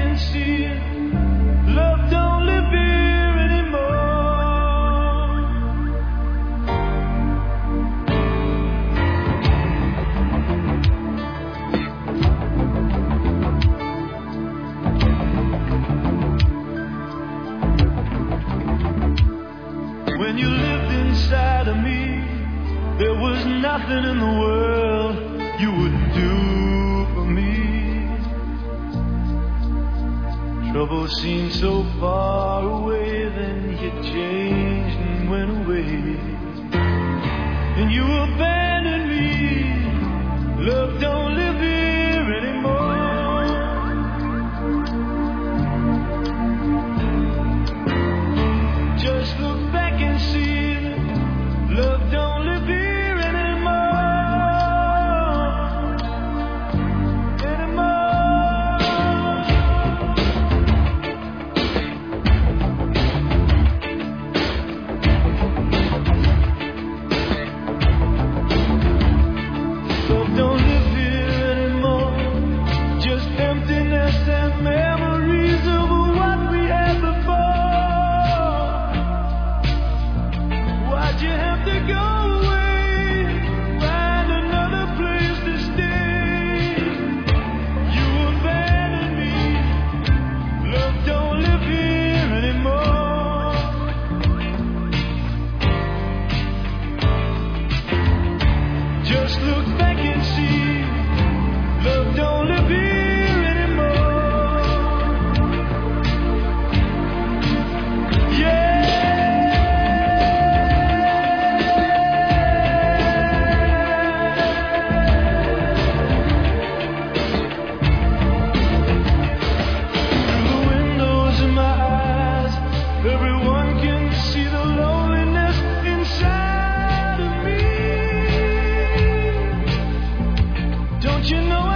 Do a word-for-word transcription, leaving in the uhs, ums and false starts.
and see it. Love don't live here anymore. When you lived inside of me, there was nothing in the world you wouldn't do for me. Trouble seemed so far away, then you changed and went away. And you abandoned me. Love don't live here anymore. Just look back and see that love don't live here anymore. Don't live here anymore. Just emptiness and memories of what we had before. Why'd you have to go away? Find another place to stay. You abandoned me. Love don't live here anymore. Just look back and see, love don't live here anymore. Yeah. Through the windows in my eyes, everyone can see the loneliness inside of me. Don't you know